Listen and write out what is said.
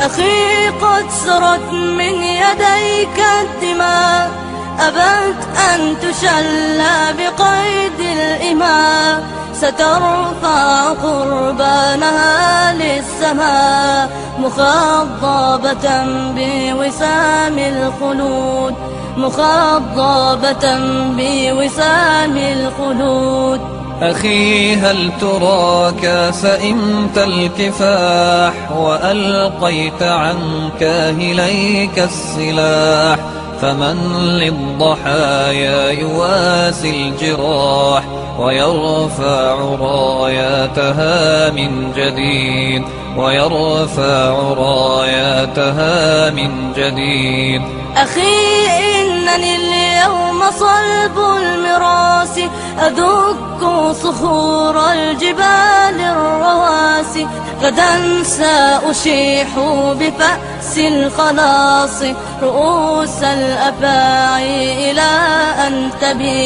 أخي قد سرت من يديك الدماء، أبت أن تشلى بقيد الإماء، سترفع قربانها للسماء مخضبة بوسام الخلود، مخضبة بوسام الخلود. أخي هل تراك سئمت الكفاح وألقيت عن كاهليك السلاح، فمن للضحايا يواسي الجراح ويرفع راياتها من جديد، ويرفع راياتها من جديد. أخي إنني اليوم صلب المراس، أدك صخور الجبال الرواسي، غدا سأشيح بفأس الخلاص رؤوس الأفاعي إلى أن تبين.